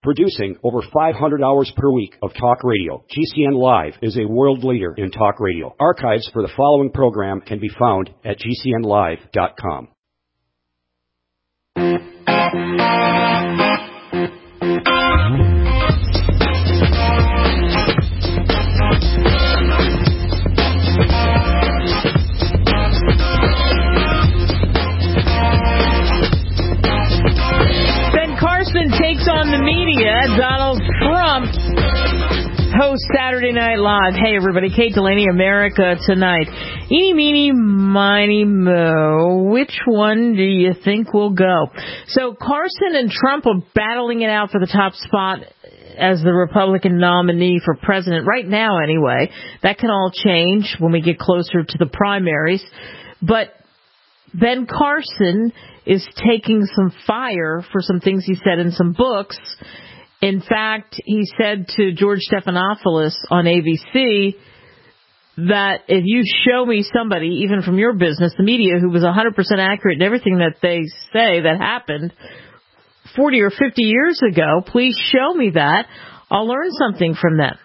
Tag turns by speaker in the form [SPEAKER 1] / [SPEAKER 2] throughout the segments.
[SPEAKER 1] Producing over 500 hours per week of talk radio, GCN Live is a world leader in talk radio. Archives for the following program can be found at GCNlive.com.
[SPEAKER 2] Takes on the media. Donald Trump hosts Saturday Night Live. Hey, everybody. Kate Delaney, America Tonight. Eeny, meeny, miny, mo. Which one do you think will go? So Carson and Trump are battling it out for the top spot as the Republican nominee for president right now, anyway. That can all change when we get closer to the primaries. But Ben Carson is taking some fire for some things he said in some books. In fact, he said to George Stephanopoulos on ABC that if you show me somebody, even from your business, the media, who was 100% accurate in everything that they say that happened 40 or 50 years ago, please show me that. I'll learn something from them.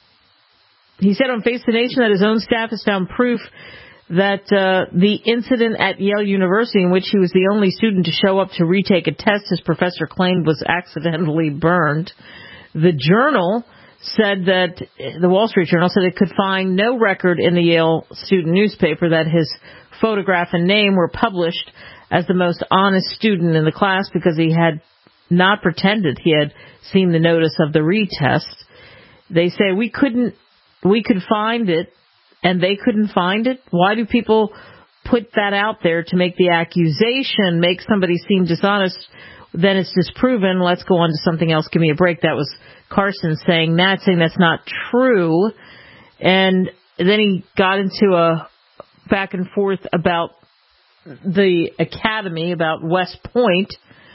[SPEAKER 2] He said on Face the Nation that his own staff has found proof that the incident at Yale University, in which he was the only student to show up to retake a test his professor claimed was accidentally burned. The Journal said that, the Wall Street Journal said it could find no record in the Yale student newspaper that his photograph and name were published as the most honest student in the class because he had not pretended he had seen the notice of the retest. They say we could find it, and they couldn't find it? Why do people put that out there to make the accusation, make somebody seem dishonest? Then it's disproven. Let's go on to something else. Give me a break. That was Carson saying that's not true. And then he got into a back and forth about the academy, about West Point.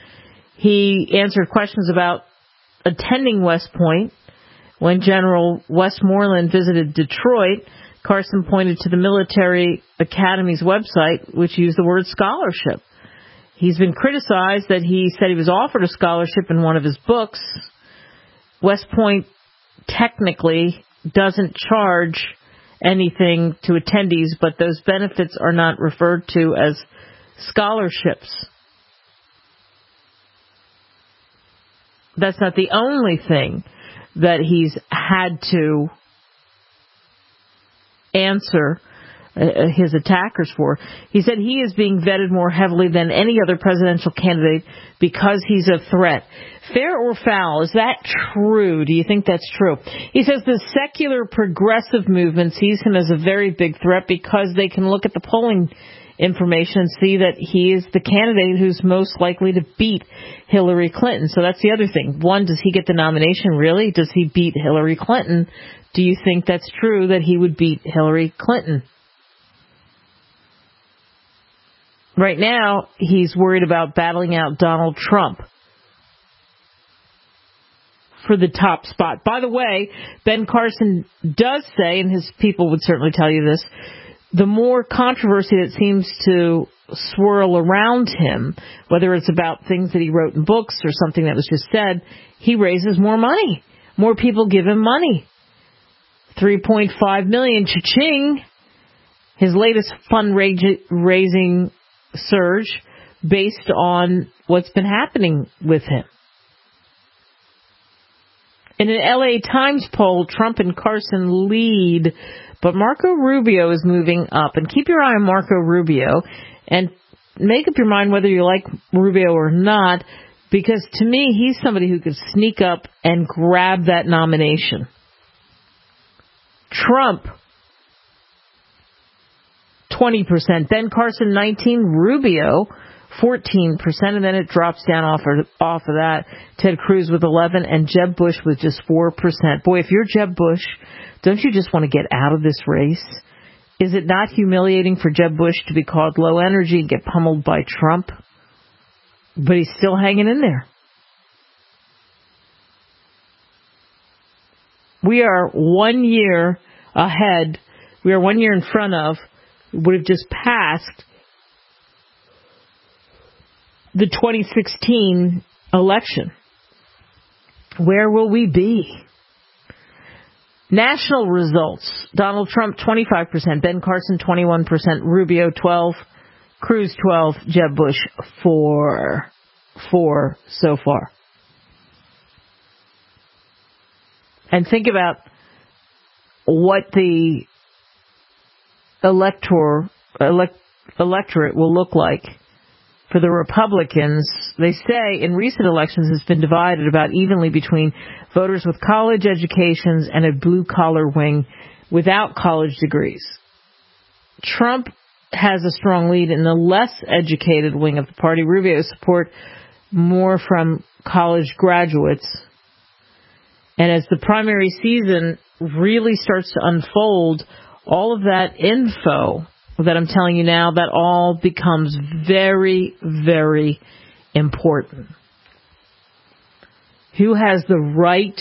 [SPEAKER 2] He answered questions about attending West Point. When General Westmoreland visited Detroit, Carson pointed to the military academy's website, which used the word scholarship. He's been criticized that he said he was offered a scholarship in one of his books. West Point technically doesn't charge anything to attendees, but those benefits are not referred to as scholarships. That's not the only thing that he's had to answer his attackers for. He said he is being vetted more heavily than any other presidential candidate because he's a threat. Fair or foul? Is that true? Do you think that's true? He says the secular progressive movement sees him as a very big threat because they can look at the polling information and see that he is the candidate who's most likely to beat Hillary Clinton. So that's the other thing. One, does he get the nomination? Really? Does he beat Hillary Clinton? Do you think that's true, that he would beat Hillary Clinton? Right now, he's worried about battling out Donald Trump for the top spot. By the way, Ben Carson does say, and his people would certainly tell you this, the more controversy that seems to swirl around him, whether it's about things that he wrote in books or something that was just said, he raises more money. More people give him money. $3.5 million, cha-ching. His latest fundraising surge based on what's been happening with him. In an LA Times poll, Trump and Carson lead, but Marco Rubio is moving up. And keep your eye on Marco Rubio and make up your mind whether you like Rubio or not, because to me, he's somebody who could sneak up and grab that nomination. Trump, 20%. Ben Carson, 19%. Rubio, 14%. And then it drops down off of that. Ted Cruz with 11%. And Jeb Bush with just 4%. Boy, if you're Jeb Bush, don't you just want to get out of this race? Is it not humiliating for Jeb Bush to be called low energy and get pummeled by Trump? But he's still hanging in there. We are 1 year ahead. We are 1 year in front of, would have just passed the 2016 election. Where will we be? National results. Donald Trump, 25%. Ben Carson, 21%. Rubio, 12%. Cruz, 12%. Jeb Bush, 4% so far. And think about what the electorate will look like for the Republicans. They say in recent elections it's been divided about evenly between voters with college educations and a blue-collar wing without college degrees. Trump has a strong lead in the less educated wing of the party. Rubio support more from college graduates. And as the primary season really starts to unfold, all of that info that I'm telling you now, that all becomes very, very important. Who has the right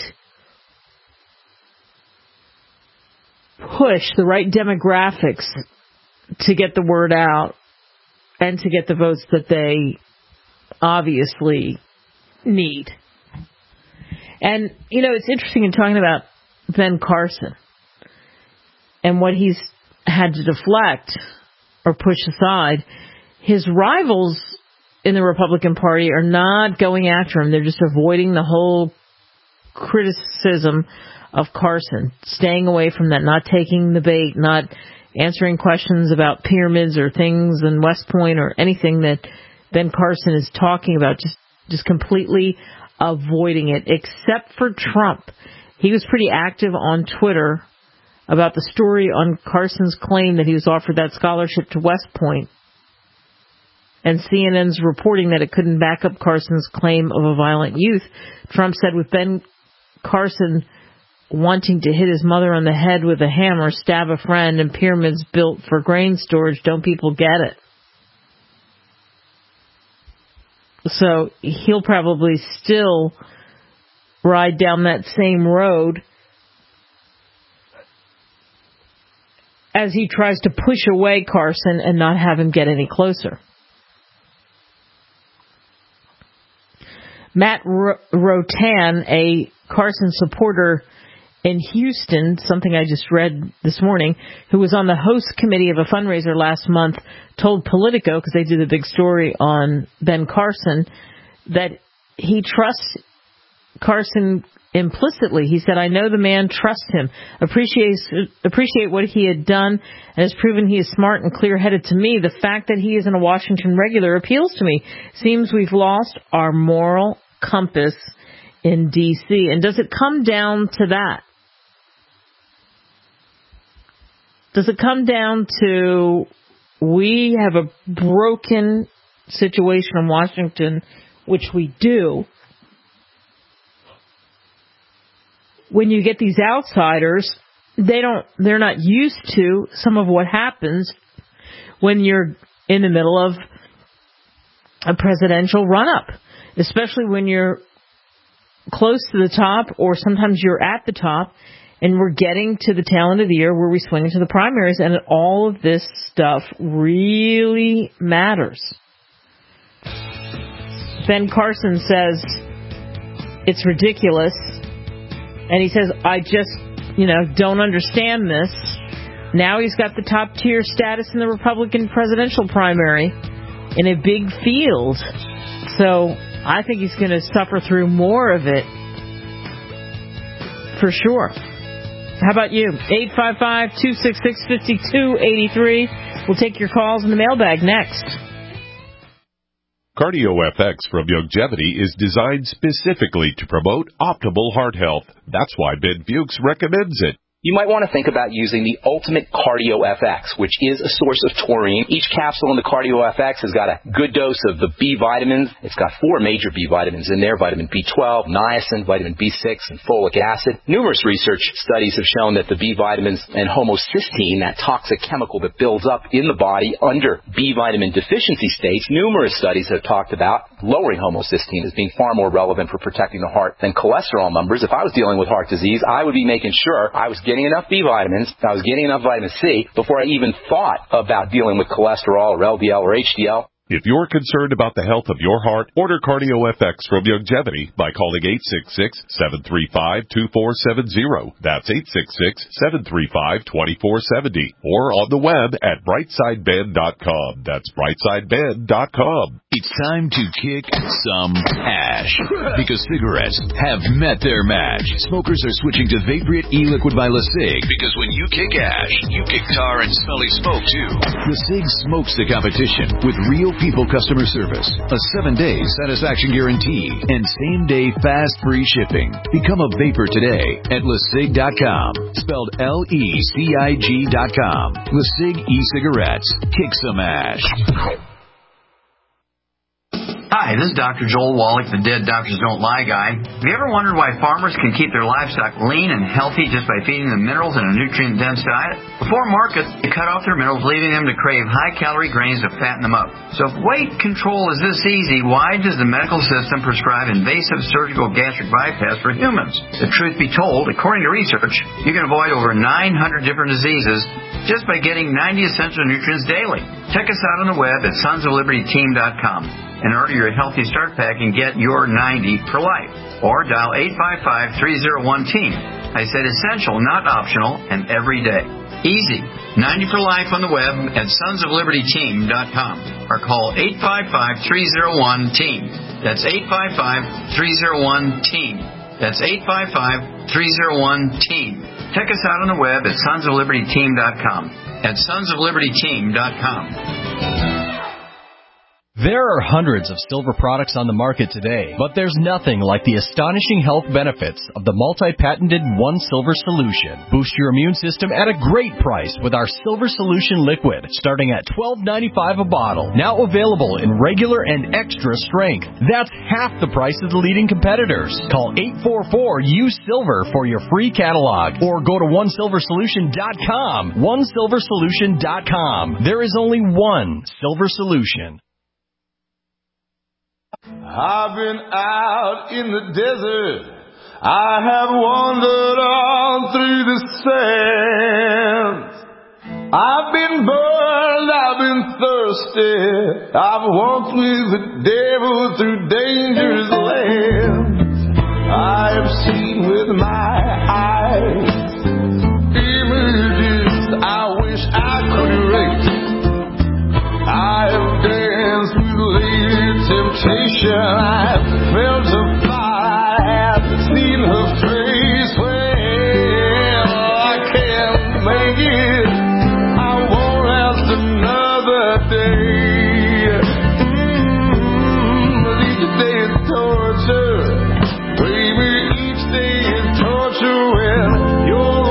[SPEAKER 2] push, the right demographics to get the word out and to get the votes that they obviously need. And, you know, it's interesting in talking about Ben Carson and what he's had to deflect or push aside. His rivals in the Republican Party are not going after him. They're just avoiding the whole criticism of Carson, staying away from that, not taking the bait, not answering questions about pyramids or things in West Point or anything that Ben Carson is talking about, just completely avoiding it, except for Trump. He was pretty active on Twitter about the story on Carson's claim that he was offered that scholarship to West Point. And CNN's reporting that it couldn't back up Carson's claim of a violent youth. Trump said with Ben Carson wanting to hit his mother on the head with a hammer, stab a friend, and pyramids built for grain storage, don't people get it? So he'll probably still ride down that same road as he tries to push away Carson and not have him get any closer. Matt Rotan, a Carson supporter in Houston, something I just read this morning, who was on the host committee of a fundraiser last month, told Politico, because they did a big story on Ben Carson, that he trusts Carson implicitly. He said, I know the man, trust him, appreciate what he had done, and has proven he is smart and clear-headed to me. The fact that he isn't a Washington regular appeals to me. Seems we've lost our moral compass in D.C. And does it come down to that? Does it come down to we have a broken situation in Washington, which we do? When you get these outsiders, they're not used to some of what happens when you're in the middle of a presidential run-up, especially when you're close to the top or sometimes you're at the top and we're getting to the tail end of the year where we swing into the primaries, and all of this stuff really matters. Ben Carson says it's ridiculous. And he says, I just, don't understand this. Now he's got the top tier status in the Republican presidential primary in a big field. So I think he's going to suffer through more of it for sure. How about you? 855-266-5283. We'll take your calls in the mailbag next.
[SPEAKER 3] CardioFX from Youngevity is designed specifically to promote optimal heart health. That's why Ben Fuchs recommends it.
[SPEAKER 4] You might want to think about using the Ultimate CardioFX, which is a source of taurine. Each capsule in the CardioFX has got a good dose of the B vitamins. It's got 4 major B vitamins in there: vitamin B12, niacin, vitamin B6, and folic acid. Numerous research studies have shown that the B vitamins and homocysteine, that toxic chemical that builds up in the body under B vitamin deficiency states, numerous studies have talked about lowering homocysteine as being far more relevant for protecting the heart than cholesterol numbers. If I was dealing with heart disease, I would be making sure I was getting enough B vitamins, I was getting enough vitamin C before I even thought about dealing with cholesterol or LDL or HDL.
[SPEAKER 3] If you're concerned about the health of your heart, order Cardio FX from Youngevity by calling 866-735-2470. That's 866-735-2470. Or on the web at brightsidebend.com. That's brightsidebend.com.
[SPEAKER 5] It's time to kick some ash. Because cigarettes have met their match. Smokers are switching to Vaporite e-liquid by LeSig. Because when you kick ash, you kick tar and smelly smoke too. LeSig smokes the competition with real people customer service, a 7-day satisfaction guarantee, and same-day fast free shipping. Become a vapor today at LeSig.com. Spelled LECIG.com. LeSig e-cigarettes. Kick some ash.
[SPEAKER 6] Hi, this is Dr. Joel Wallach, the Dead Doctors Don't Lie guy. Have you ever wondered why farmers can keep their livestock lean and healthy just by feeding them minerals in a nutrient-dense diet? Before market, they cut off their minerals, leaving them to crave high-calorie grains to fatten them up. So if weight control is this easy, why does the medical system prescribe invasive surgical gastric bypass for humans? The truth be told, according to research, you can avoid over 900 different diseases just by getting 90 essential nutrients daily. Check us out on the web at sonsoflibertyteam.com. And order your Healthy Start Pack and get your 90 for life. Or dial 855-301-TEAM. I said essential, not optional, and every day. Easy. 90 for life on the web at sonsoflibertyteam.com. Or call 855-301-TEAM. That's 855-301-TEAM. That's 855-301-TEAM. Check us out on the web at sonsoflibertyteam.com. At sonsoflibertyteam.com.
[SPEAKER 7] There are hundreds of silver products on the market today, but there's nothing like the astonishing health benefits of the multi-patented One Silver Solution. Boost your immune system at a great price with our Silver Solution Liquid, starting at $12.95 a bottle. Now available in regular and extra strength. That's half the price of the leading competitors. Call 844-USILVER for your free catalog, or go to OneSilverSolution.com. OneSilverSolution.com. There is only one Silver Solution.
[SPEAKER 8] I've been out in the desert. I have wandered all through the sands. I've been burned, I've been thirsty. I've walked with the devil through dangerous lands. I have seen with my eyes images I wish I could erase. I have danced with lady temptation. I have felt her fire. I have seen her face. Well, I can't make it. I won't last another day. Each day is torture. Baby, each day is torture when you're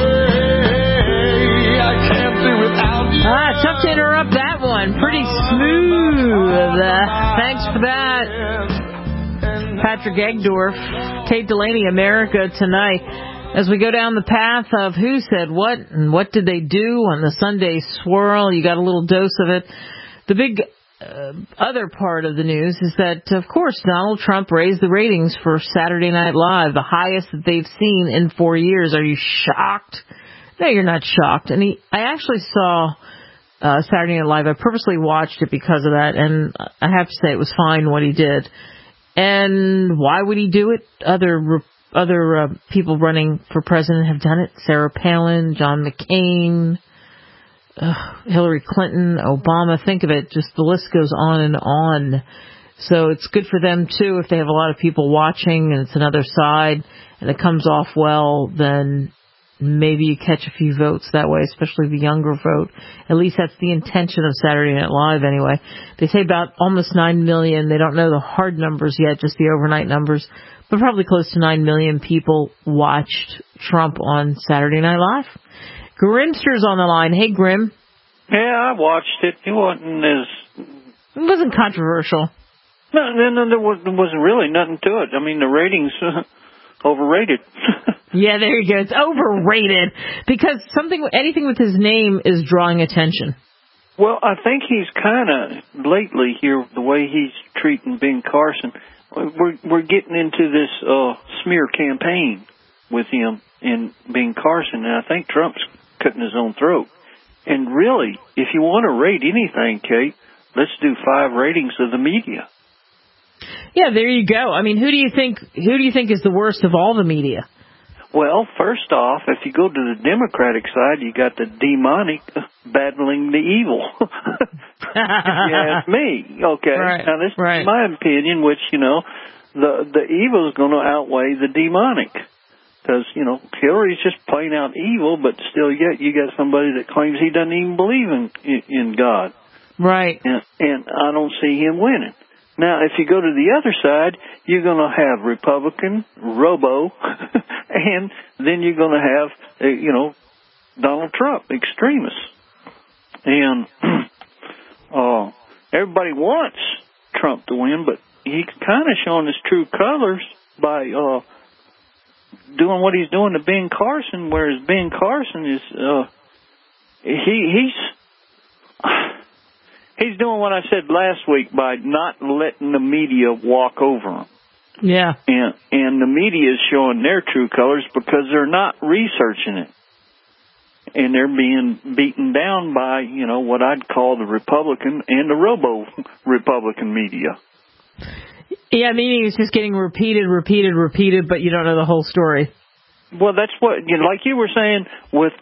[SPEAKER 8] away. I can't do without you.
[SPEAKER 2] Tough to interrupt that one. Pretty smooth. Thanks for that. Patrick Egdorf, Kate Delaney, America Tonight. As we go down the path of who said what and what did they do on the Sunday swirl, you got a little dose of it. The big other part of the news is that, of course, Donald Trump raised the ratings for Saturday Night Live, the highest that they've seen in 4 years. Are you shocked? No, you're not shocked. And I actually saw Saturday Night Live. I purposely watched it because of that, and I have to say it was fine what he did. And why would he do it? Other people running for president have done it. Sarah Palin, John McCain, Hillary Clinton, Obama. Think of it. Just the list goes on and on. So it's good for them, too, if they have a lot of people watching and it's another side and it comes off well, then maybe you catch a few votes that way, especially the younger vote. At least that's the intention of Saturday Night Live anyway. They say about almost 9 million. They don't know the hard numbers yet, just the overnight numbers, but probably close to 9 million people watched Trump on Saturday Night Live. Grimster's on the line. Hey, Grim.
[SPEAKER 9] Yeah, I watched it. It
[SPEAKER 2] wasn't controversial.
[SPEAKER 9] No, there wasn't really nothing to it. I mean, the ratings overrated.
[SPEAKER 2] Yeah, there you go. It's overrated because anything with his name is drawing attention.
[SPEAKER 9] Well, I think he's kind of lately here, the way he's treating Ben Carson. We're getting into this smear campaign with him and Ben Carson, and I think Trump's cutting his own throat. And really, if you want to rate anything, Kate, let's do 5 ratings of the media.
[SPEAKER 2] Yeah, there you go. I mean, who do you think is the worst of all the media?
[SPEAKER 9] Well, first off, if you go to the Democratic side, you got the demonic battling the evil. If you ask me, okay.
[SPEAKER 2] Right,
[SPEAKER 9] now this
[SPEAKER 2] right.
[SPEAKER 9] is my opinion, which the evil is going to outweigh the demonic, because Hillary's just plain out evil, but still, yet you got somebody that claims he doesn't even believe in God.
[SPEAKER 2] Right.
[SPEAKER 9] And I don't see him winning. Now, if you go to the other side, you're going to have Republican, Robo, and then you're going to have, Donald Trump, extremists. And everybody wants Trump to win, but he's kind of showing his true colors by doing what he's doing to Ben Carson, whereas Ben Carson is he's doing what I said last week by not letting the media walk over him.
[SPEAKER 2] Yeah.
[SPEAKER 9] And the media is showing their true colors because they're not researching it. And they're being beaten down by, what I'd call the Republican and the Robo-Republican media.
[SPEAKER 2] Yeah, meaning it's just getting repeated, but you don't know the whole story.
[SPEAKER 9] Well, that's what, like you were saying with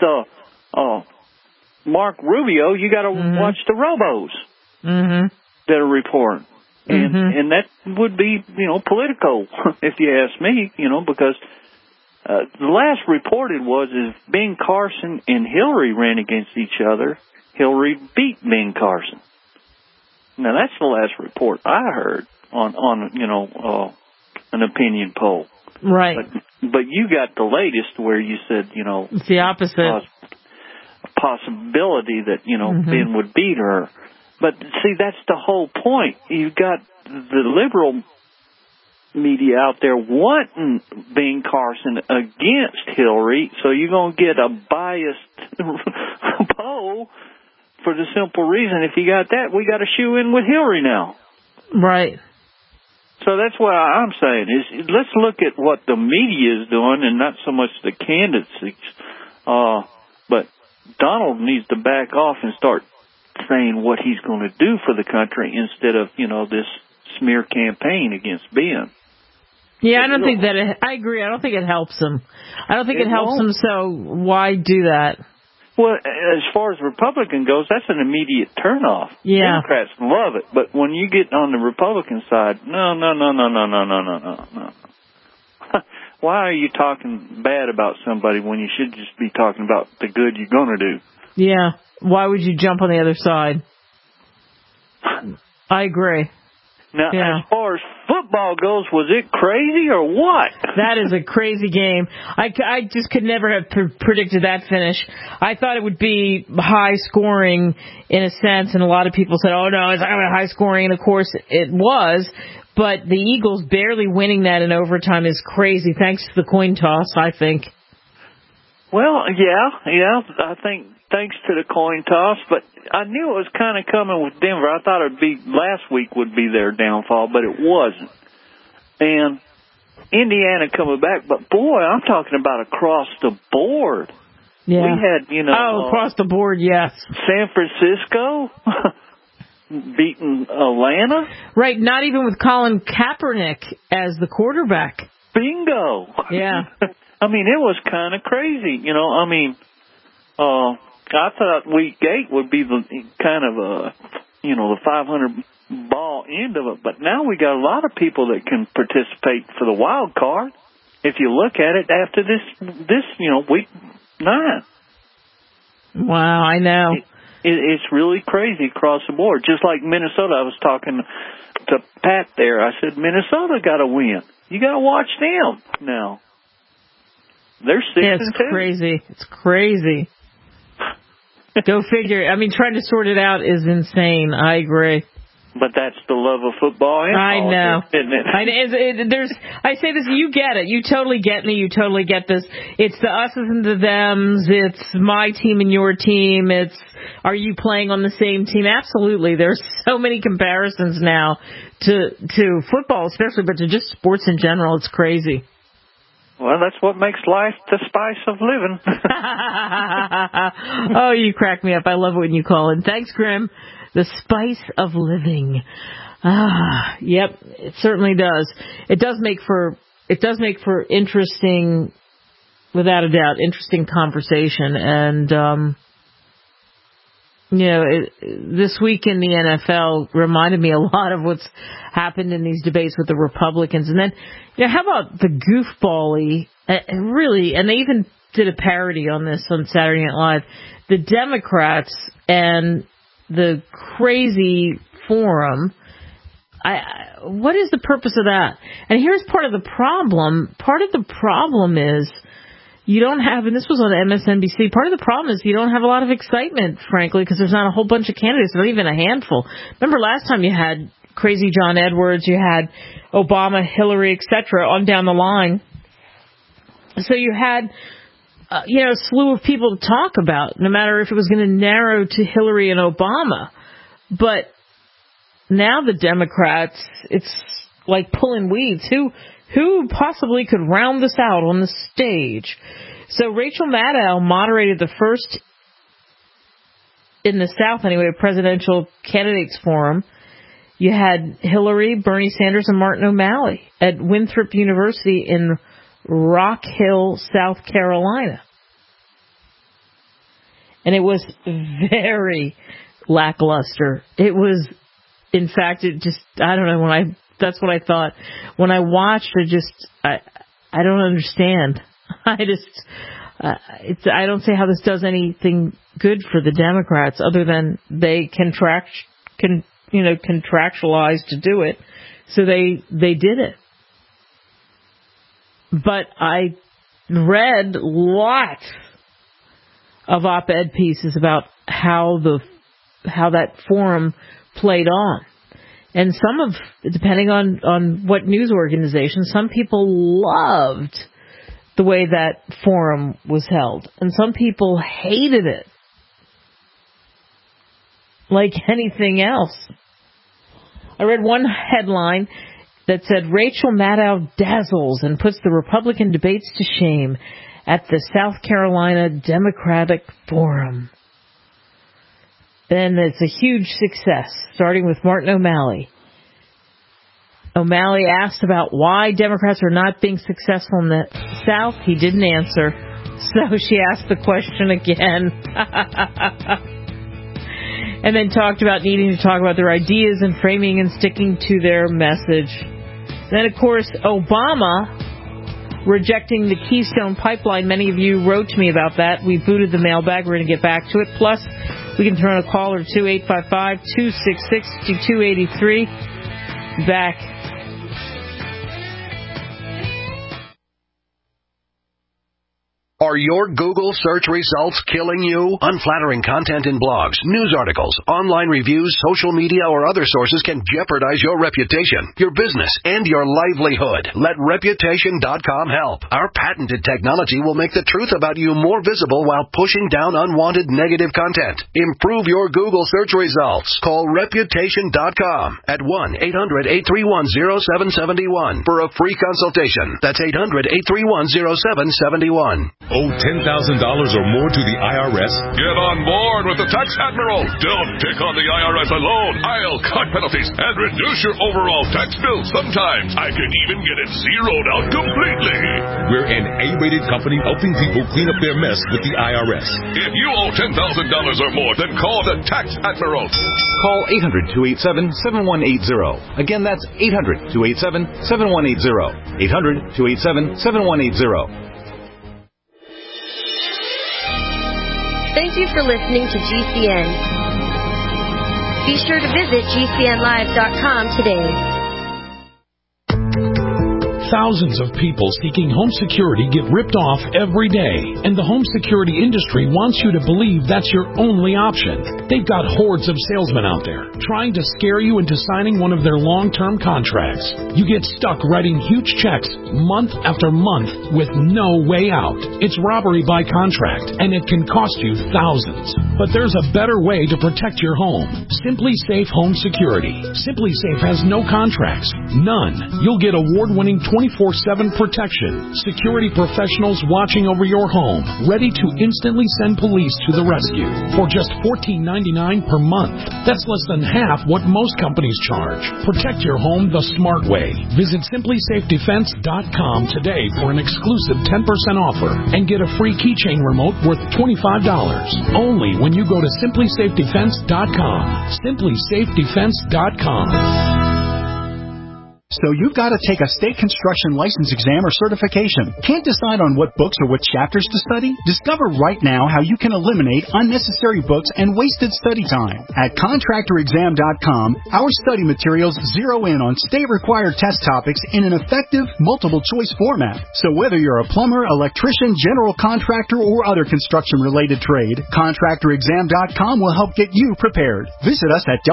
[SPEAKER 9] Mark Rubio, you got to watch the Robos that are reporting. And that would be, political, if you ask me, because the last reported is Ben Carson and Hillary ran against each other. Hillary beat Ben Carson. Now, that's the last report I heard on an opinion poll.
[SPEAKER 2] Right.
[SPEAKER 9] But you got the latest where you said,
[SPEAKER 2] it's the opposite.
[SPEAKER 9] Possibility that, Ben would beat her. But, see, that's the whole point. You've got the liberal media out there wanting Ben Carson against Hillary, so you're going to get a biased poll for the simple reason, if you got that, we got to shoe in with Hillary now.
[SPEAKER 2] Right.
[SPEAKER 9] So that's what I'm saying, is let's look at what the media is doing and not so much the candidates. But Donald needs to back off and start saying what he's going to do for the country instead of, this smear campaign against Ben.
[SPEAKER 2] Yeah, I agree. I don't think it helps him. I don't think it helps him, so why do that?
[SPEAKER 9] Well, as far as Republican goes, that's an immediate turnoff.
[SPEAKER 2] Yeah.
[SPEAKER 9] Democrats love it, but when you get on the Republican side, no. Why are you talking bad about somebody when you should just be talking about the good you're going to do?
[SPEAKER 2] Yeah. Why would you jump on the other side? I agree.
[SPEAKER 9] Now, as far as football goes, was it crazy or what?
[SPEAKER 2] That is a crazy game. I just could never have predicted that finish. I thought it would be high scoring in a sense, and a lot of people said, oh, no, it's not going to be high scoring, and of course it was. But the Eagles barely winning that in overtime is crazy, thanks to the coin toss, I think.
[SPEAKER 9] Well, yeah, I think thanks to the coin toss, but I knew it was kind of coming with Denver. I thought last week would be their downfall, but it wasn't. And Indiana coming back, but boy, I'm talking about across the board.
[SPEAKER 2] Yeah.
[SPEAKER 9] We had,
[SPEAKER 2] across the board, yes.
[SPEAKER 9] San Francisco beating Atlanta.
[SPEAKER 2] Right, not even with Colin Kaepernick as the quarterback.
[SPEAKER 9] Bingo.
[SPEAKER 2] Yeah.
[SPEAKER 9] I mean, it was kind of crazy, I thought week 8 would be the kind of the 500 ball end of it, but now we got a lot of people that can participate for the wild card. If you look at it after this week 9.
[SPEAKER 2] Wow, I know.
[SPEAKER 9] It's really crazy across the board. Just like Minnesota, I was talking to Pat there. I said, Minnesota got to win. You got to watch them now. They're 6-2.
[SPEAKER 2] It's crazy. It's crazy. Go figure. I mean, trying to sort it out is insane. I agree.
[SPEAKER 9] But that's the love of football.
[SPEAKER 2] I know.
[SPEAKER 9] Isn't it?
[SPEAKER 2] I say this. You get it. You totally get me. You totally get this. It's the us and the thems. It's my team and your team. It's are you playing on the same team? Absolutely. There's so many comparisons now to football, especially, but to just sports in general. It's crazy.
[SPEAKER 9] Well, that's what makes life the spice of living.
[SPEAKER 2] Oh, you crack me up. I love it when you call in. Thanks, Grim. The spice of living. Yep, it certainly does. It does make for interesting, without a doubt, interesting conversation. And, this week in the NFL reminded me a lot of what's happened in these debates with the Republicans. And then, how about the goofball-y, really, and they even did a parody on this on Saturday Night Live, the Democrats and the crazy forum. What is the purpose of that? And here's part of the problem. Part of the problem is you don't have, and this was on MSNBC, part of the problem is you don't have a lot of excitement, frankly, because there's not a whole bunch of candidates, not even a handful. Remember last time you had crazy John Edwards, you had Obama, Hillary, etc., on down the line. So you had, a slew of people to talk about, no matter if it was going to narrow to Hillary and Obama. But now the Democrats, it's like pulling weeds. Who possibly could round this out on the stage? So Rachel Maddow moderated the first, in the South anyway, presidential candidates forum. You had Hillary, Bernie Sanders, and Martin O'Malley at Winthrop University in Rock Hill, South Carolina. And it was very lackluster. It was, in fact, I don't know, that's what I thought. When I watched, I don't understand. I don't see how this does anything good for the Democrats other than they contractualized to do it. So they did it. But I read lots of op-ed pieces about how that forum played on. And depending on what news organization, some people loved the way that forum was held. And some people hated it. Like anything else. I read one headline that said, Rachel Maddow dazzles and puts the Republican debates to shame at the South Carolina Democratic Forum. Then it's a huge success, starting with Martin O'Malley. O'Malley asked about why Democrats are not being successful in the South. He didn't answer, so she asked the question again. And then talked about needing to talk about their ideas and framing and sticking to their message. Then, of course, Obama rejecting the Keystone Pipeline. Many of you wrote to me about that. We booted the mailbag. We're going to get back to it. Plus, we can turn a call or 2-855-266-5283. Back.
[SPEAKER 10] Are your Google search results killing you? Unflattering content in blogs, news articles, online reviews, social media, or other sources can jeopardize your reputation, your business, and your livelihood. Let Reputation.com help. Our patented technology will make the truth about you more visible while pushing down unwanted negative content. Improve your Google search results. Call Reputation.com at 1-800-831-0771 for a free consultation. That's 800-831-0771.
[SPEAKER 3] Owe $10,000 or more to the IRS? Get on board with the Tax Admiral. Don't pick on the IRS alone. I'll cut penalties and reduce your overall tax bill. Sometimes I can even get it zeroed out completely. We're an A-rated company helping people clean up their mess with the IRS. If you owe $10,000 or more, then call the Tax Admiral.
[SPEAKER 11] Call 800-287-7180. Again, that's 800-287-7180. 800-287-7180.
[SPEAKER 12] Thank you for listening to GCN. Be sure to visit GCNlive.com today.
[SPEAKER 13] Thousands of people seeking home security get ripped off every day, and the home security industry wants you to believe that's your only option. They've got hordes of salesmen out there trying to scare you into signing one of their long-term contracts. You get stuck writing huge checks month after month with no way out. It's robbery by contract, and it can cost you thousands. But there's a better way to protect your home. Simply Safe Home Security. Simply Safe has no contracts. None. You'll get award-winning 24/7 protection. Security professionals watching over your home, ready to instantly send police to the rescue for just $14.99 per month. That's less than half what most companies charge. Protect your home the smart way. Visit SimplySafeDefense.com today for an exclusive 10% offer and get a free keychain remote worth $25. Only when you go to SimplySafeDefense.com. SimplySafeDefense.com.
[SPEAKER 11] So you've got to take a state construction license exam or certification. Can't decide on what books or what chapters to study? Discover right now how you can eliminate unnecessary books and wasted study time. At ContractorExam.com, our study materials zero in on state-required test topics in an effective, multiple-choice format. So whether you're a plumber, electrician, general contractor, or other construction-related trade, ContractorExam.com will help get you prepared. Visit us at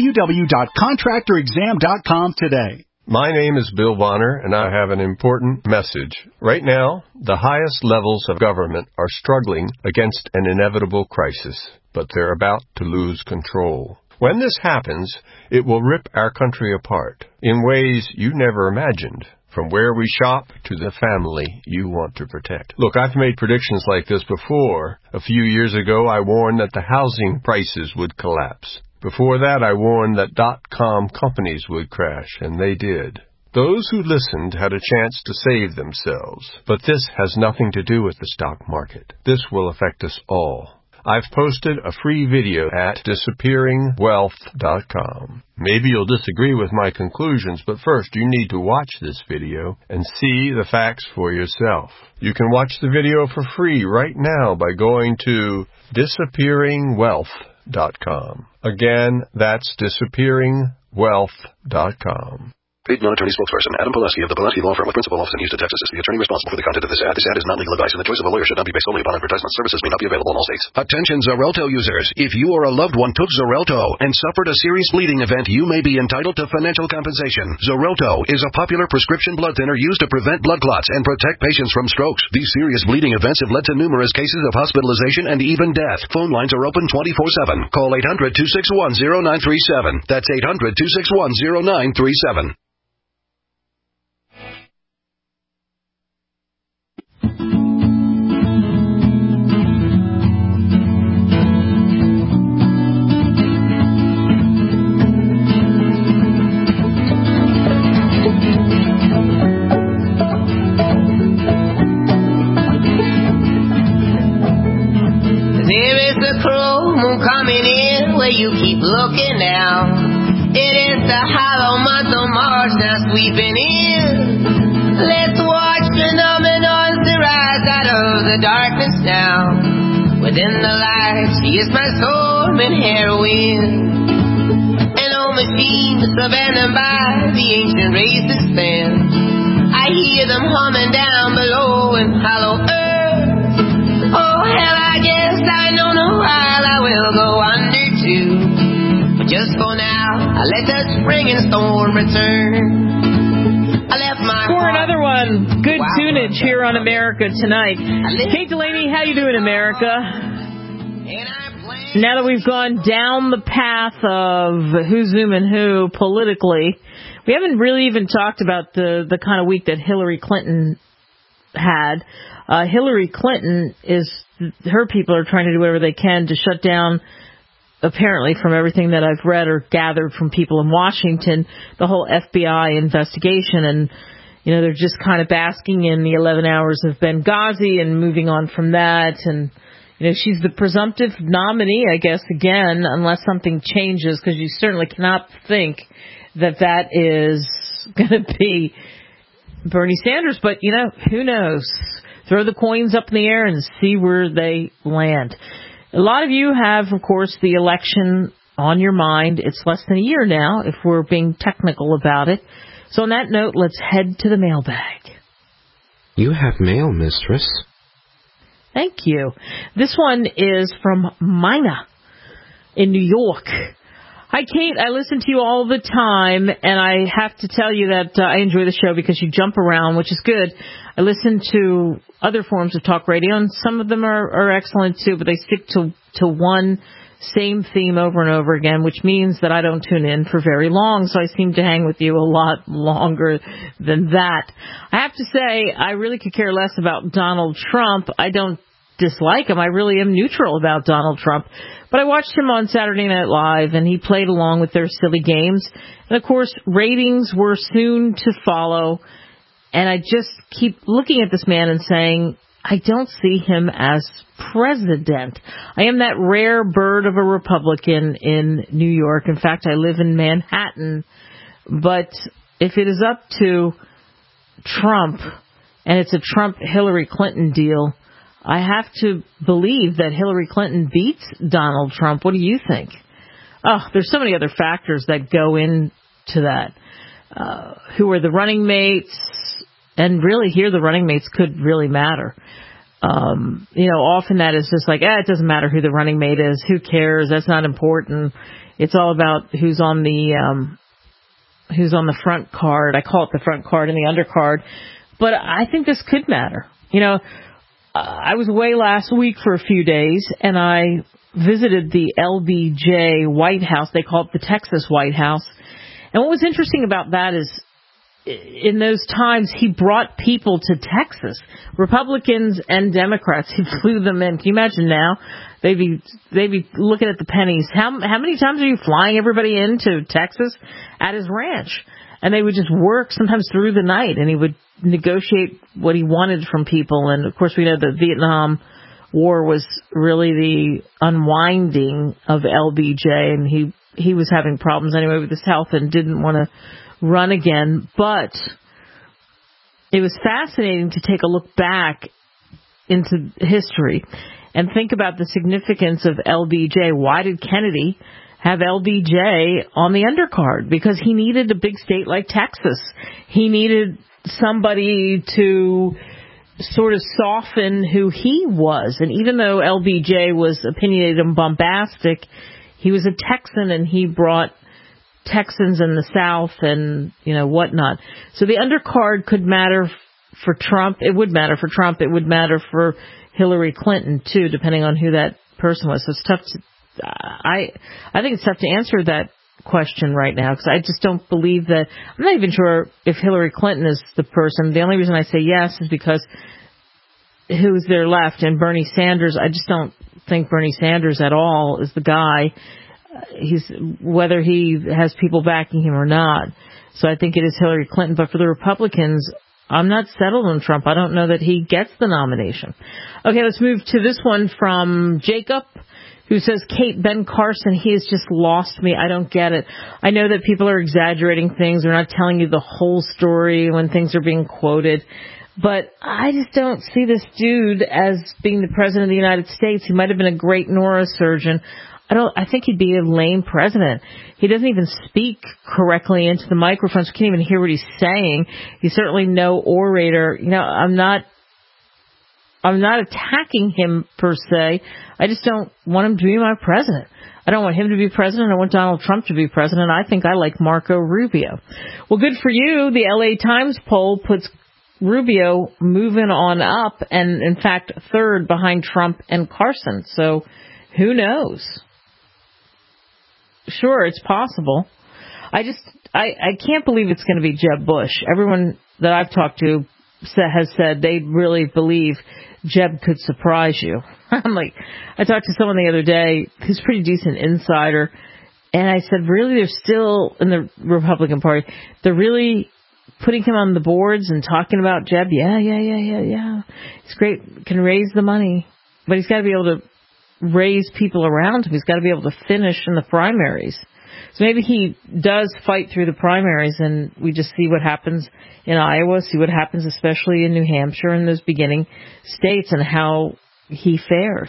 [SPEAKER 11] www.ContractorExam.com today.
[SPEAKER 14] My name is Bill Bonner, and I have an important message. Right now, the highest levels of government are struggling against an inevitable crisis, but they're about to lose control. When this happens, it will rip our country apart in ways you never imagined, from where we shop to the family you want to protect. Look, I've made predictions like this before. A few years ago, I warned that the housing prices would collapse. Before that, I warned that .com companies would crash, and they did. Those who listened had a chance to save themselves. But this has nothing to do with the stock market. This will affect us all. I've posted a free video at disappearingwealth.com. Maybe you'll disagree with my conclusions, but first you need to watch this video and see the facts for yourself. You can watch the video for free right now by going to disappearingwealth.com. Again, that's disappearingwealth.com.
[SPEAKER 10] Paid non-attorney spokesperson Adam Pulaski of the Pulaski Law Firm with principal office in Houston, Texas is the attorney responsible for the content of this ad. This ad is not legal advice, and the choice of a lawyer should not be based solely upon advertisement. Services may not be available in all states.
[SPEAKER 15] Attention Xarelto users. If you or a loved one took Xarelto and suffered a serious bleeding event, you may be entitled to financial compensation. Xarelto is a popular prescription blood thinner used to prevent blood clots and protect patients from strokes. These serious bleeding events have led to numerous cases of hospitalization and even death. Phone lines are open 24/7. Call 800-261-0937. That's 800-261-0937.
[SPEAKER 16] You keep looking down. It is the hollow month of March now sweeping in. Let's watch phenomenons to rise out of the darkness now. Within the light, she is my soul and heroine. An old machine abandoned by the ancient races span. I hear them humming down below in hollow earth. Oh hell, I guess I know no while I will go under. But just for now, I let the spring and storm return. I left my
[SPEAKER 2] for another one, good tunage here on America Tonight. Kate Delaney, how you doing, America? Now that we've gone down the path of who's zooming who politically, we haven't really even talked about the kind of week that Hillary Clinton had. Hillary Clinton her people are trying to do whatever they can to shut down, apparently from everything that I've read or gathered from people in Washington, the whole FBI investigation. And, they're just kind of basking in the 11 hours of Benghazi and moving on from that. And, she's the presumptive nominee, I guess, again, unless something changes, because you certainly cannot think that is going to be Bernie Sanders. But, who knows? Throw the coins up in the air and see where they land. A lot of you have, of course, the election on your mind. It's less than a year now, if we're being technical about it. So on that note, let's head to the mailbag.
[SPEAKER 17] You have mail, mistress.
[SPEAKER 2] Thank you. This one is from Mina in New York. Hi, Kate. I listen to you all the time, and I have to tell you that I enjoy the show because you jump around, which is good. I listen to other forms of talk radio, and some of them are excellent, too, but they stick to one same theme over and over again, which means that I don't tune in for very long, so I seem to hang with you a lot longer than that. I have to say, I really could care less about Donald Trump. I don't dislike him. I really am neutral about Donald Trump. But I watched him on Saturday Night Live, and he played along with their silly games. And, of course, ratings were soon to follow. And I just keep looking at this man and saying, I don't see him as president. I am that rare bird of a Republican in New York. In fact, I live in Manhattan. But if it is up to Trump, and it's a Trump-Hillary Clinton deal, I have to believe that Hillary Clinton beats Donald Trump. What do you think? Oh, there's so many other factors that go into that. Who are the running mates? And really here the running mates could really matter. Often that is just like, it doesn't matter who the running mate is. Who cares? That's not important. It's all about who's on the front card. I call it the front card and the undercard. But I think this could matter. I was away last week for a few days, and I visited the LBJ White House. They call it the Texas White House. And what was interesting about that is, in those times, he brought people to Texas, Republicans and Democrats. He flew them in. Can you imagine now? They'd be looking at the pennies. How many times are you flying everybody into Texas at his ranch? And they would just work sometimes through the night, and he would negotiate what he wanted from people. And, of course, we know the Vietnam War was really the unwinding of LBJ, and he was having problems anyway with his health and didn't want to run again. But it was fascinating to take a look back into history and think about the significance of LBJ. Why did Kennedy have LBJ on the undercard? Because he needed a big state like Texas. He needed somebody to sort of soften who he was. And even though LBJ was opinionated and bombastic, he was a Texan, and he brought Texans in the South and, whatnot. So the undercard could matter for Trump. It would matter for Trump. It would matter for Hillary Clinton, too, depending on who that person was. So it's tough to, I think it's tough to answer that question right now, because I just don't believe that. I'm not even sure if Hillary Clinton is the person. The only reason I say yes is because who's there left? And Bernie Sanders, I just don't think Bernie Sanders at all is the guy. Whether he has people backing him or not. So I think it is Hillary Clinton. But for the Republicans, I'm not settled on Trump. I don't know that he gets the nomination. Okay, let's move to this one from Jacob, who says, Kate, Ben Carson, he has just lost me. I don't get it. I know that people are exaggerating things. They're not telling you the whole story when things are being quoted. But I just don't see this dude as being the president of the United States. He might have been a great neurosurgeon. I think he'd be a lame president. He doesn't even speak correctly into the microphones. We can't even hear what he's saying. He's certainly no orator. I'm not attacking him per se. I just don't want him to be my president. I don't want him to be president. I want Donald Trump to be president. I think I like Marco Rubio. Well, good for you. The LA Times poll puts Rubio moving on up, and in fact, third behind Trump and Carson. So who knows? Sure, it's possible. I can't believe it's going to be Jeb Bush. Everyone that I've talked to has said they really believe Jeb could surprise you. I'm like, I talked to someone the other day who's a pretty decent insider, and I said, really, they're still in the Republican Party. They're really putting him on the boards and talking about Jeb. Yeah. He's great, can raise the money, but he's got to be able to raise people around him. He's got to be able to finish in the primaries. So maybe he does fight through the primaries, and we just see what happens in Iowa, see what happens especially in New Hampshire and those beginning states, and how he fares.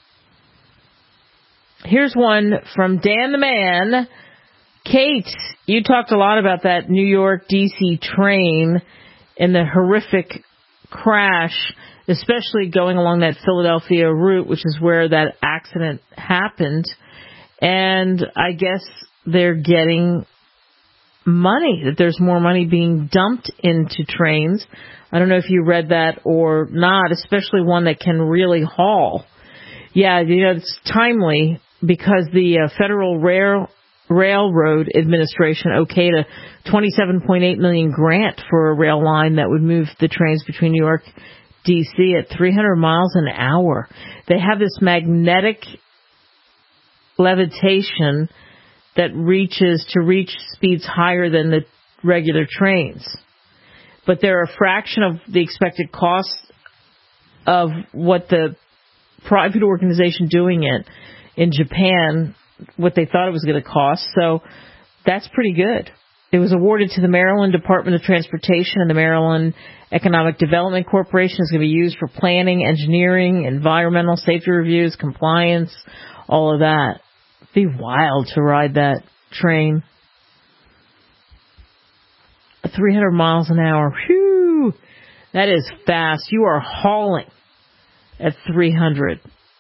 [SPEAKER 2] Here's one from Dan the Man. Kate, you talked a lot about that New York D.C. train and the horrific crash, especially going along that Philadelphia route, which is where that accident happened. And I guess they're getting money, that there's more money being dumped into trains. I don't know if you read that or not, especially one that can really haul. Yeah, it's timely because the Federal Railroad Administration okayed a $27.8 million grant for a rail line that would move the trains between New York, D.C. at 300 miles an hour. They have this magnetic levitation that reach speeds higher than the regular trains. But they're a fraction of the expected cost of what the private organization doing it in Japan, what they thought it was going to cost. So that's pretty good. It was awarded to the Maryland Department of Transportation and the Maryland Economic Development Corporation. It's going to be used for planning, engineering, environmental safety reviews, compliance, all of that. It'd be wild to ride that train. 300 miles an hour. Whew! That is fast. You are hauling at 300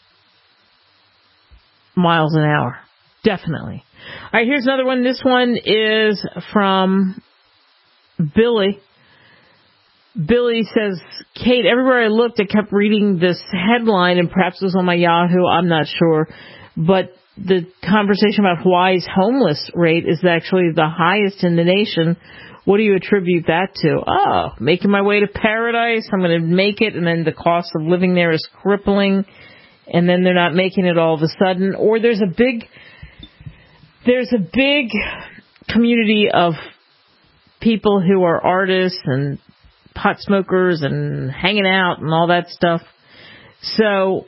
[SPEAKER 2] miles an hour. Definitely. All right, here's another one. This one is from Billy. Billy says, Kate, everywhere I looked, I kept reading this headline, and perhaps it was on my Yahoo, I'm not sure, but the conversation about Hawaii's homeless rate is actually the highest in the nation. What do you attribute that to? Oh, making my way to paradise. I'm going to make it, and then the cost of living there is crippling, and then they're not making it all of a sudden. Or there's a big community of people who are artists and pot smokers and hanging out and all that stuff. So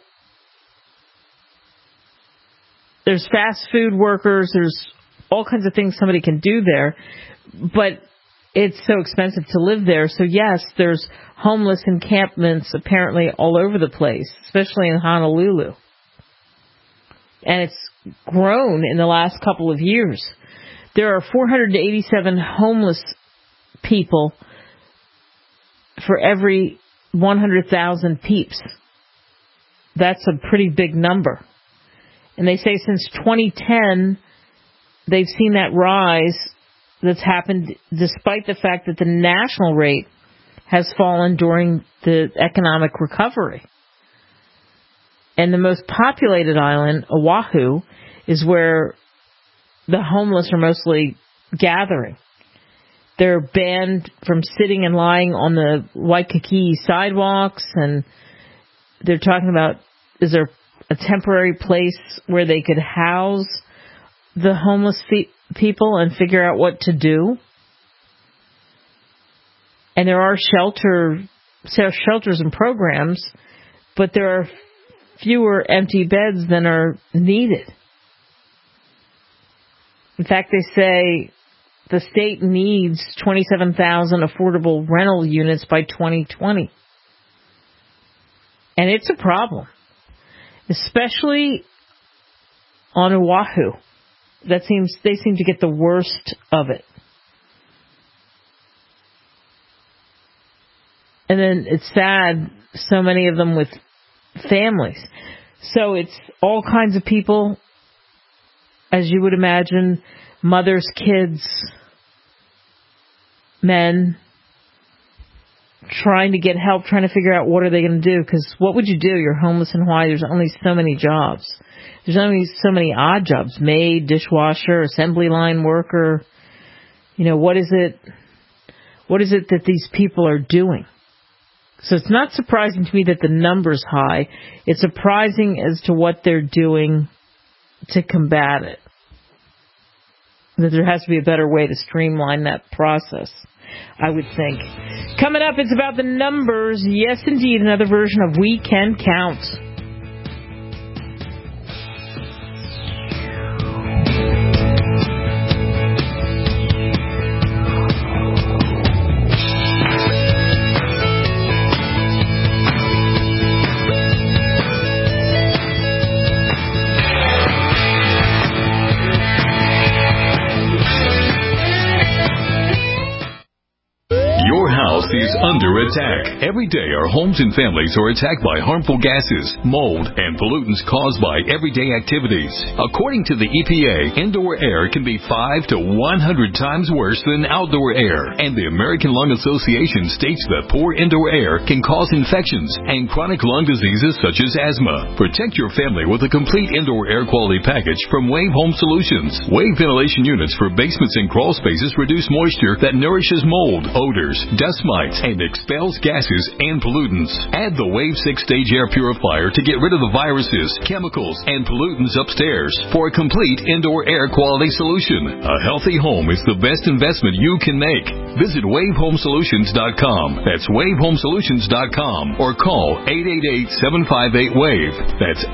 [SPEAKER 2] there's fast food workers. There's all kinds of things somebody can do there. But it's so expensive to live there. So, yes, there's homeless encampments apparently all over the place, especially in Honolulu. And it's grown in the last couple of years. There are 487 homeless people for every 100,000 peeps. That's a pretty big number. And they say since 2010, they've seen that rise that's happened despite the fact that the national rate has fallen during the economic recovery. And the most populated island, Oahu, is where the homeless are mostly gathering. They're banned from sitting and lying on the Waikiki sidewalks, and they're talking about, is there a temporary place where they could house the homeless people and figure out what to do? And there are shelters and programs, but there are fewer empty beds than are needed. In fact, they say the state needs 27,000 affordable rental units by 2020. And it's a problem, especially on Oahu. They seem to get the worst of it. And then it's sad, so many of them with families. So it's all kinds of people, as you would imagine, mothers, kids, men, trying to get help, trying to figure out what are they going to do. Because what would you do? You're homeless in Hawaii. There's only so many jobs. There's only so many odd jobs. Maid, dishwasher, assembly line worker. What is it that these people are doing? So it's not surprising to me that the number's high. It's surprising as to what they're doing to combat it. That there has to be a better way to streamline that process, I would think. Coming up, it's about the numbers. Yes, indeed, another version of We Can Count.
[SPEAKER 3] Is under attack. Every day our homes and families are attacked by harmful gases, mold, and pollutants caused by everyday activities. According to the EPA, indoor air can be 5 to 100 times worse than outdoor air, and the American Lung Association states that poor indoor air can cause infections and chronic lung diseases such as asthma. Protect your family with a complete indoor air quality package from Wave Home Solutions. Wave ventilation units for basements and crawl spaces reduce moisture that nourishes mold, odors, dust mites, and expels gases and pollutants. Add the Wave 6-stage air purifier to get rid of the viruses, chemicals, and pollutants upstairs for a complete indoor air quality solution. A healthy home is the best investment you can make. Visit WaveHomeSolutions.com. That's WaveHomeSolutions.com or call 888-758-WAVE. That's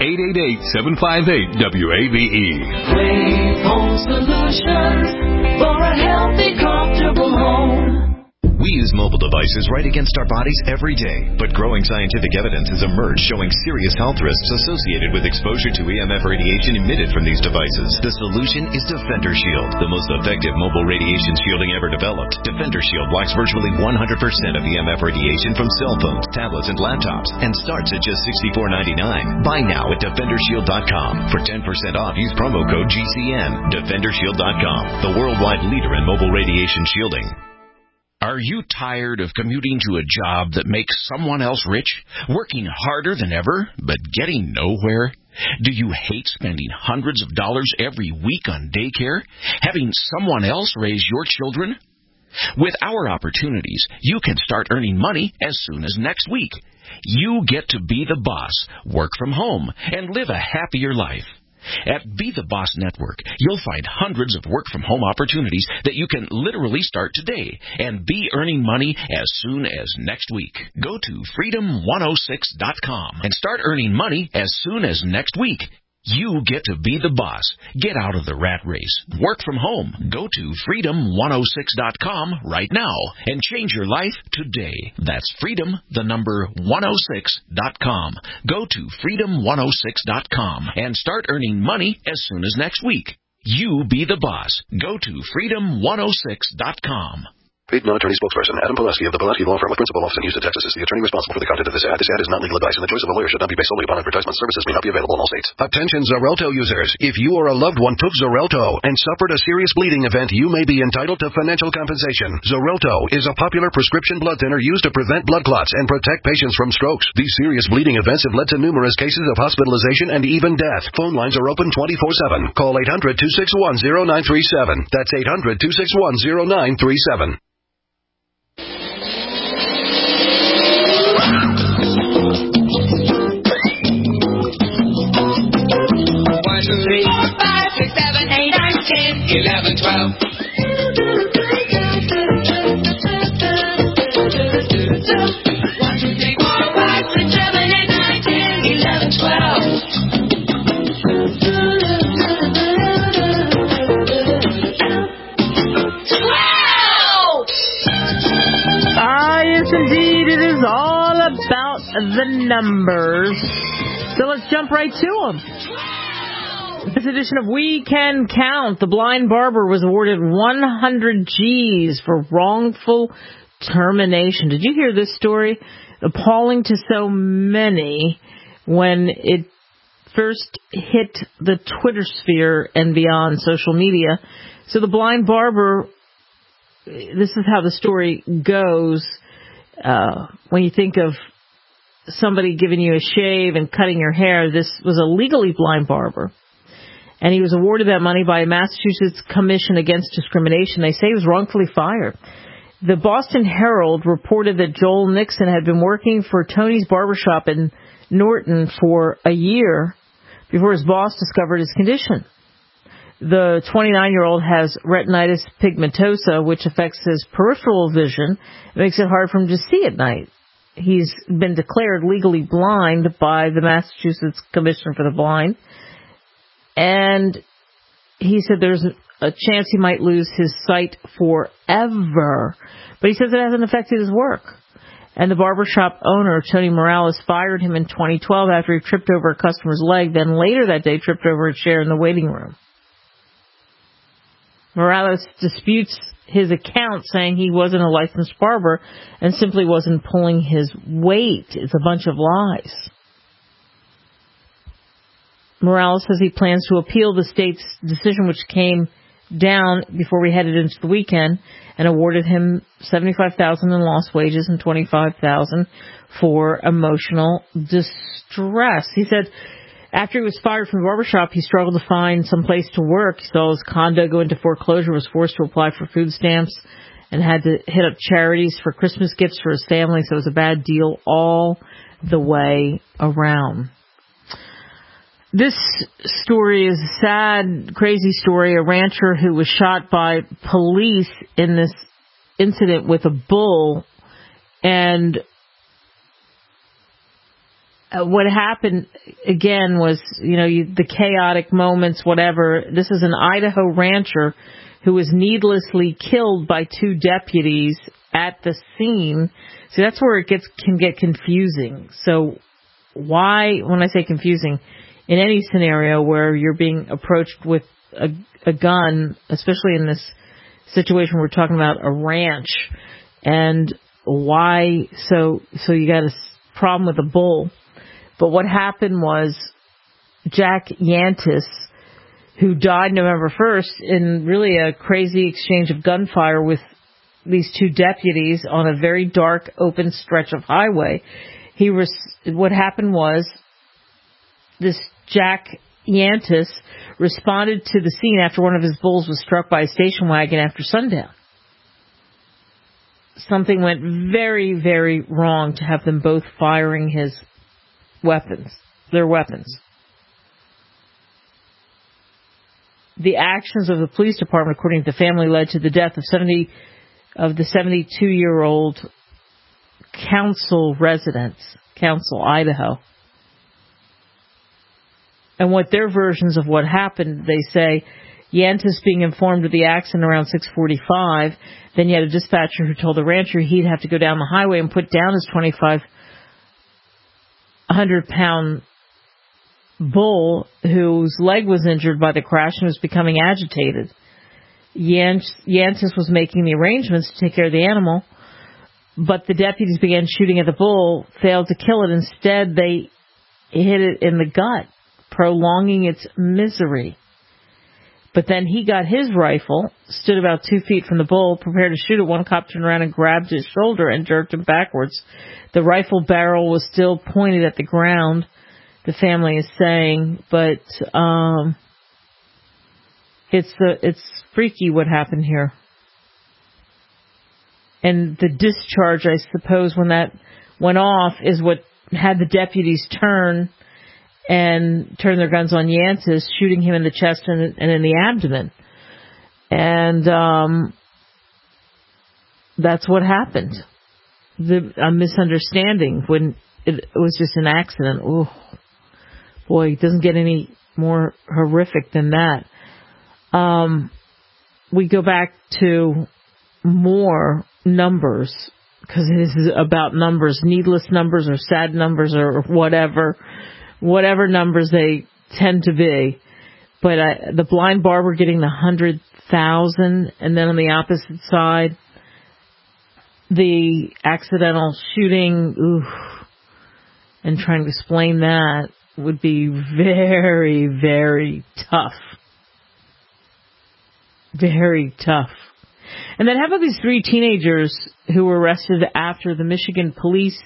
[SPEAKER 3] 888-758-WAVE.
[SPEAKER 18] Wave Home Solutions for a healthy, comfortable home.
[SPEAKER 5] We use mobile devices right against our bodies every day, but growing scientific evidence has emerged showing serious health risks associated with exposure to EMF radiation emitted from these devices. The solution is Defender Shield, the most effective mobile radiation shielding ever developed. Defender Shield blocks virtually 100% of EMF radiation from cell phones, tablets, and laptops, and starts at just $64.99. Buy now at DefenderShield.com. For 10% off, use promo code GCN. DefenderShield.com, the worldwide leader in mobile radiation shielding.
[SPEAKER 19] Are you tired of commuting to a job that makes someone else rich, working harder than ever, but getting nowhere? Do you hate spending hundreds of dollars every week on daycare, having someone else raise your children? With our opportunities, you can start earning money as soon as next week. You get to be the boss, work from home, and live a happier life. At Be the Boss Network, you'll find hundreds of work-from-home opportunities that you can literally start today and be earning money as soon as next week. Go to freedom106.com and start earning money as soon as next week. You get to be the boss. Get out of the rat race. Work from home. Go to freedom106.com right now and change your life today. That's freedom106.com. Go to freedom106.com and start earning money as soon as next week. You be the boss. Go to freedom106.com.
[SPEAKER 15] Paid non-attorney spokesperson Adam Pulaski of the Pulaski Law Firm with principal office in Houston, Texas is the attorney responsible for the content of this ad. This ad is not legal advice, and the choice of a lawyer should not be based solely upon advertisement. Services may not be available in all states. Attention Xarelto users. If you or a loved one took Xarelto and suffered a serious bleeding event, you may be entitled to financial compensation. Xarelto is a popular prescription blood thinner used to prevent blood clots and protect patients from strokes. These serious bleeding events have led to numerous cases of hospitalization and even death. Phone lines are open 24/7. Call 800-261-0937. That's 800-261-0937.
[SPEAKER 2] Yes, indeed. It is all about the numbers. So let's jump right to them. This edition of We Can Count, the blind barber was awarded 100 G's for wrongful termination. Did you hear this story? Appalling to so many when it first hit the Twitter sphere and beyond, social media. So the blind barber, this is how the story goes. When you think of somebody giving you a shave and cutting your hair, this was a legally blind barber. And he was awarded that money by a Massachusetts Commission Against Discrimination. They say he was wrongfully fired. The Boston Herald reported that Joel Nixon had been working for Tony's Barbershop in Norton for a year before his boss discovered his condition. The 29-year-old has retinitis pigmentosa, which affects his peripheral vision. It makes it hard for him to see at night. He's been declared legally blind by the Massachusetts Commission for the Blind. And he said there's a chance he might lose his sight forever. But he says it hasn't affected his work. And the barbershop owner, Tony Morales, fired him in 2012 after he tripped over a customer's leg, then later that day tripped over a chair in the waiting room. Morales disputes his account saying he wasn't a licensed barber and simply wasn't pulling his weight. It's a bunch of lies. Morales says he plans to appeal the state's decision, which came down before we headed into the weekend, and awarded him $75,000 in lost wages and $25,000 for emotional distress. He said after he was fired from the barbershop, he struggled to find some place to work. He saw his condo go into foreclosure, was forced to apply for food stamps, and had to hit up charities for Christmas gifts for his family. So it was a bad deal all the way around. This story is a sad, crazy story. A rancher who was shot by police in this incident with a bull. And what happened, again, was, the chaotic moments, whatever. This is an Idaho rancher who was needlessly killed by two deputies at the scene. See, that's where it can get confusing. So why, when I say confusing, in any scenario where you're being approached with a gun, especially in this situation we're talking about a ranch, and why, so you got a problem with a bull. But what happened was Jack Yantis, who died November 1st in really a crazy exchange of gunfire with these two deputies on a very dark, open stretch of highway. What happened was this Jack Yantis responded to the scene after one of his bulls was struck by a station wagon after sundown. Something went very, very wrong to have them both firing their weapons. The actions of the police department, according to the family, led to the death of the 72-year-old Council residents, Council, Idaho. And what their versions of what happened, they say, Yantis being informed of the accident around 6:45, then you had a dispatcher who told the rancher he'd have to go down the highway and put down his 2,500-pound bull whose leg was injured by the crash and was becoming agitated. Yantis was making the arrangements to take care of the animal, but the deputies began shooting at the bull, failed to kill it. Instead, they hit it in the gut, prolonging its misery. But then he got his rifle, stood about 2 feet from the bull, prepared to shoot it. One cop turned around and grabbed his shoulder and jerked him backwards. The rifle barrel was still pointed at the ground, the family is saying, but it's freaky what happened here. And the discharge, I suppose, when that went off, is what had the deputies turn their guns on Yantis, shooting him in the chest and in the abdomen. And that's what happened. A misunderstanding when it was just an accident. Ooh, boy, it doesn't get any more horrific than that. We go back to more numbers, because it is about numbers, needless numbers or sad numbers or whatever numbers they tend to be. But the blind barber getting the 100,000, and then on the opposite side, the accidental shooting, and trying to explain that would be very, very tough. Very tough. And then how about these 3 teenagers who were arrested after the Michigan police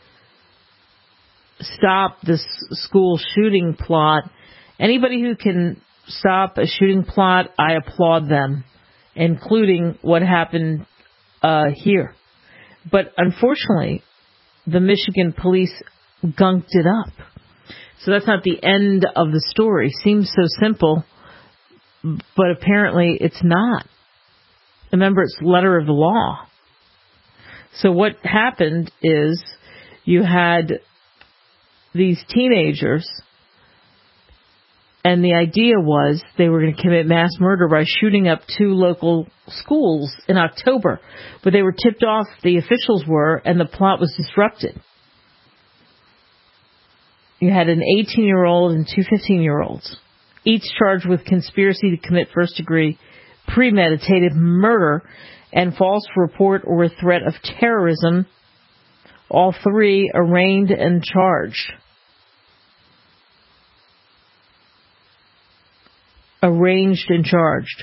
[SPEAKER 2] stopped this school shooting plot? Anybody who can stop a shooting plot, I applaud them, including what happened here. But unfortunately, the Michigan police gunked it up. So that's not the end of the story. Seems so simple, but apparently it's not. Remember, it's letter of the law. So what happened is you had these teenagers, and the idea was they were going to commit mass murder by shooting up 2 local schools in October. But they were tipped off, the officials were, and the plot was disrupted. You had an 18-year-old and 2 15-year-olds, each charged with conspiracy to commit first-degree premeditated murder, and false report or threat of terrorism. All three arraigned and charged. Arraigned and charged.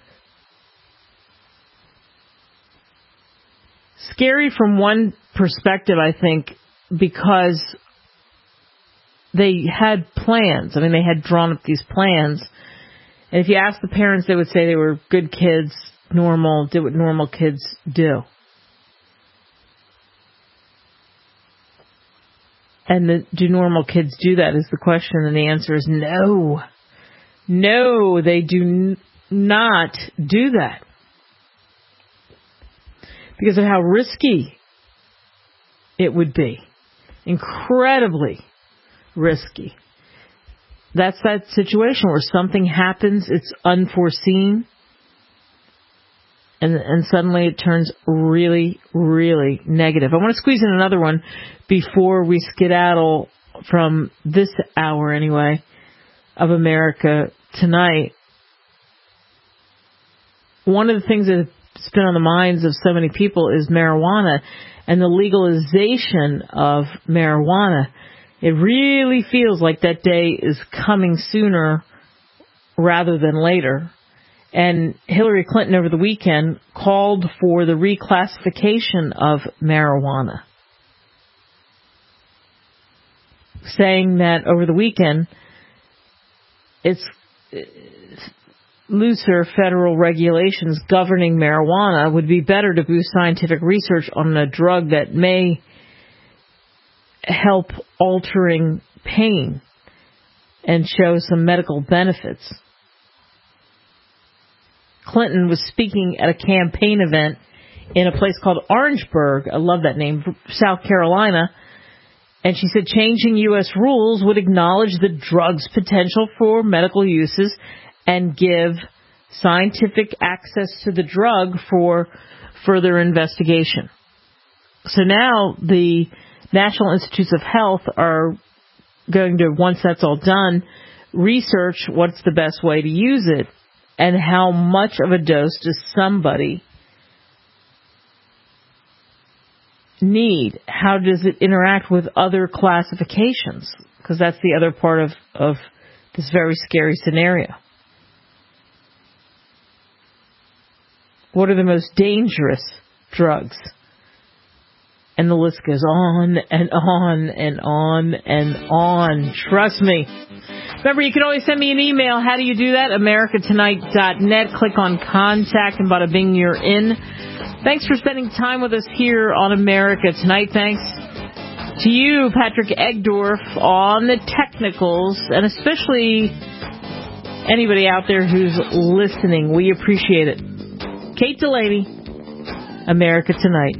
[SPEAKER 2] Scary from one perspective, I think, because they had plans. I mean, they had drawn up these plans. And if you ask the parents, they would say they were good kids, normal, did what normal kids do. And do normal kids do that is the question, and the answer is no. No, they do not do that. Because of how risky it would be. Incredibly risky. That's that situation where something happens, it's unforeseen, and suddenly it turns really, really negative. I want to squeeze in another one before we skedaddle from this hour, anyway, of America Tonight. One of the things that's been on the minds of so many people is marijuana and the legalization of marijuana. It really feels like that day is coming sooner rather than later. And Hillary Clinton over the weekend called for the reclassification of marijuana, saying that over the weekend it's looser federal regulations governing marijuana would be better to boost scientific research on a drug that may help altering pain and show some medical benefits. Clinton was speaking at a campaign event in a place called Orangeburg, I love that name, South Carolina, and she said changing U.S. rules would acknowledge the drug's potential for medical uses and give scientific access to the drug for further investigation. So now the National Institutes of Health are going to, once that's all done, research what's the best way to use it and how much of a dose does somebody need? How does it interact with other classifications? Because that's the other part of this very scary scenario. What are the most dangerous drugs? And the list goes on and on and on and on. Trust me. Remember, you can always send me an email. How do you do that? AmericaTonight.net. Click on Contact and bada bing, you're in. Thanks for spending time with us here on America Tonight. Thanks to you, Patrick Egdorf, on the technicals, and especially anybody out there who's listening. We appreciate it. Kate Delaney, America Tonight.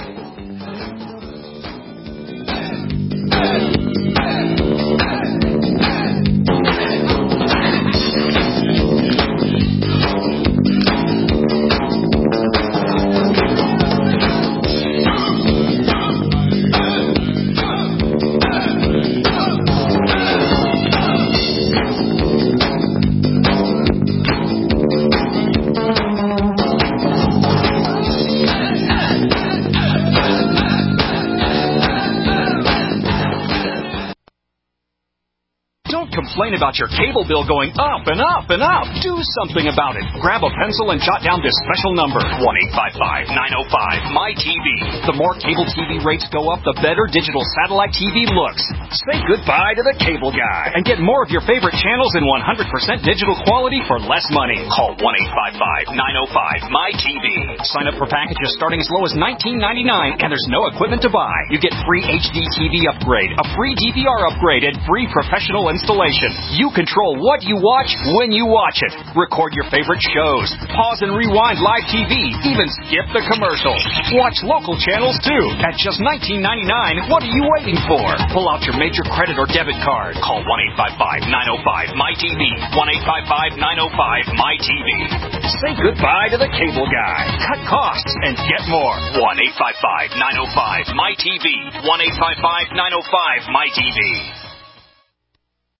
[SPEAKER 20] Complain about your cable bill going up and up and up. Do something about it. Grab a pencil and jot down this special number, 1-855-905-MY-TV. The more cable TV rates go up, the better digital satellite TV looks. Say goodbye to the cable guy and get more of your favorite channels in 100% digital quality for less money. Call 1-855-905-MY-TV. Sign up for packages starting as low as $19.99, and there's no equipment to buy. You get free HD TV upgrade, a free DVR upgrade, and free professional installation. You control what you watch when you watch it. Record your favorite shows. Pause and rewind live TV. Even skip the commercials. Watch local channels too. At just $19.99, what are you waiting for? Pull out your major credit or debit card. Call 1-855-905-MY-TV. 1-855-905-MY-TV. Say goodbye to the cable guy. Cut costs and get more. 1-855-905-MY-TV. 1-855-905-MY-TV.